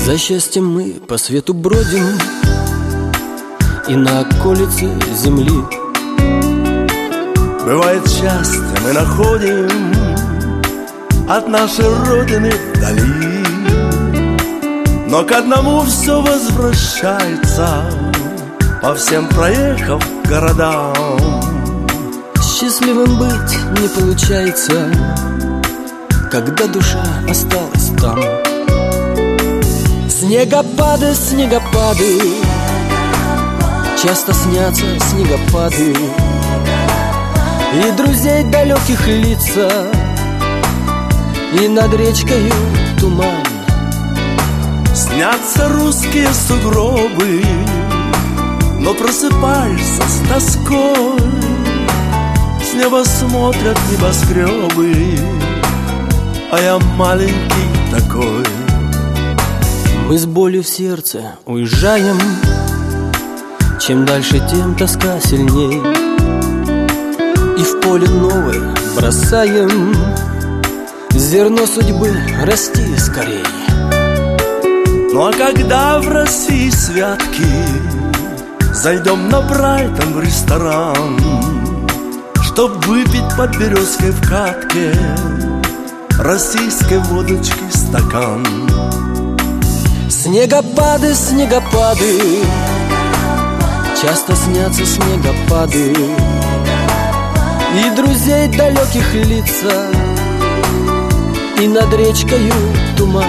За счастьем мы по свету бродим, и на околице земли. Бывает, счастье мы находим от нашей родины вдали, но к одному все возвращается, по всем проехав городам. Счастливым быть не получается, когда душа осталась там. Снегопады, снегопады, часто снятся снегопады, и друзей далеких лица, и над речкою туман. Снятся русские сугробы, но просыпаешься с тоской. С неба смотрят небоскребы, а я маленький такой. Мы с болью в сердце уезжаем, чем дальше, тем тоска сильней, и в поле новое бросаем зерно судьбы расти скорей. Ну а когда в России святки, зайдем на Брайтон в ресторан, чтоб выпить под березкой в катке российской водочки стакан. Снегопады, снегопады, часто снятся снегопады, и друзей далеких лица, и над речкою туман.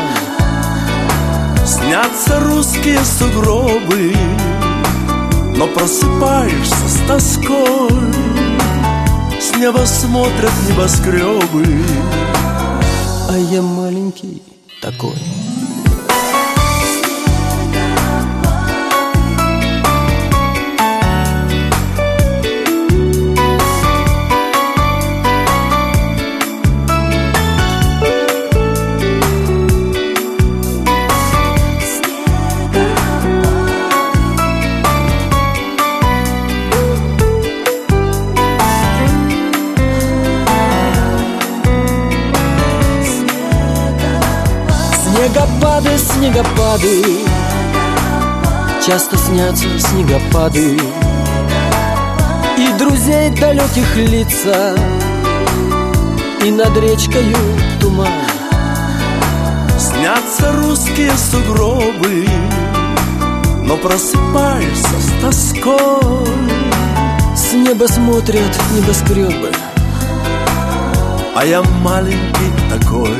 Снятся русские сугробы, но просыпаешься с тоской. С неба смотрят небоскребы, а я маленький такой. Снегопады, снегопады, часто снятся снегопады, и друзей далеких лица, и над речкою туман. Снятся русские сугробы, но просыпаешься с тоской. С неба смотрят небоскребы, а я маленький такой.